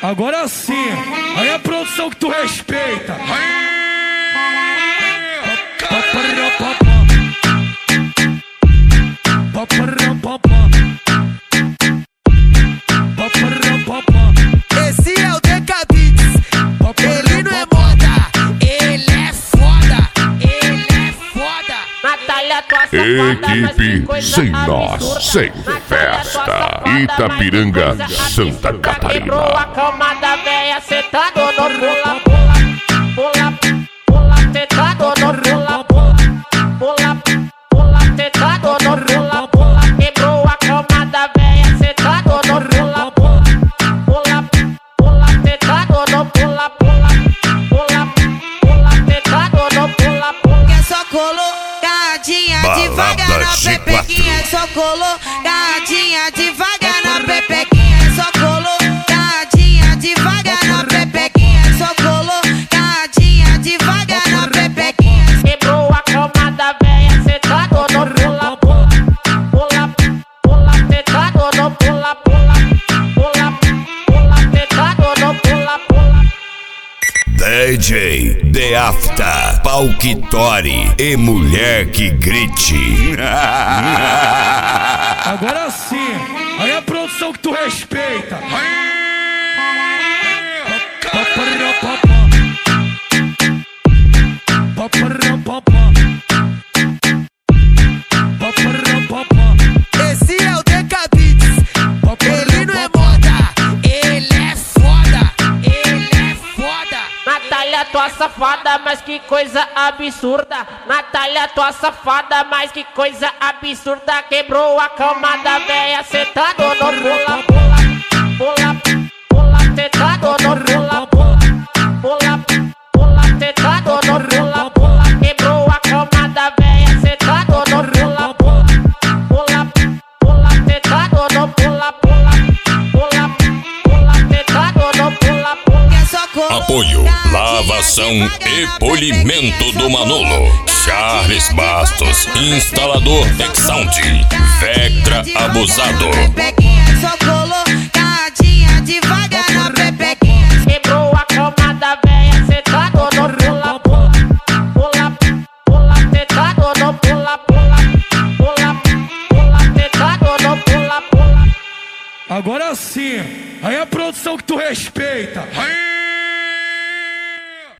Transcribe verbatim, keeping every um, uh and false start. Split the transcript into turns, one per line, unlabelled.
Agora sim, aí a produção que tu respeita.
Esse é o Decabits, ele não é moda, ele é foda, ele é foda.
Natália, tua safada,
Equipe Sem Nós, Sem Festa, Itapiranga, Santa Catarina.
Quebrou a cama da véia, sentado no pula, pula, pula, pula, sentado no pula, pula, pula, pula, sentado no pula, pula. Quebrou a cama da véia, sentado no pula, pula, pula, pula, sentado no pula, pula, pula, pula, sentado no pula, pula.
Que é só colocadinha devagar na pepequinha, é só colocadinha devagar na pepequinha, é só colocadinha devagar na pepequinha, é só colocadinha devagar na pepequinha.
Quebrou a cama da véia, sentado no pula, pula, pula, pula, sentado no pula, pula, pula, pula, sentado no pula, pula.
D J The Afta, Palquitori e Mulher que Grite.
Agora sim, aí a produção que tu respeita.
Esse é o Decabits, ele não é moda, ele é foda, ele é foda.
Natália, tua safada, mas que coisa absurda. Natália, tua safada, mas que coisa absurda. Quebrou a cama da véia, sentado no pula, pula, pula, pula, sentado no pula, pula, pula, pula, sentado no pula, pula. Quebrou a cama da véia, sentado no pula, pula, pula, pula, sentado no pula, pula, pula, pula, sentado no pula, pula.
Que é só colocadinha
Apoio, lavação e polimento do Manolo. Charles Bastos, instalador Texsound. Vectra Abusado.
pepequinha, é só colocadinha devagar na pepequinha.
Quebrou a cama da véia, sentado no pula, pula, pula, pula, sentado no pula, pula, pula, pula, sentado no pula, pula.
Agora sim, aí a produção que tu respeita.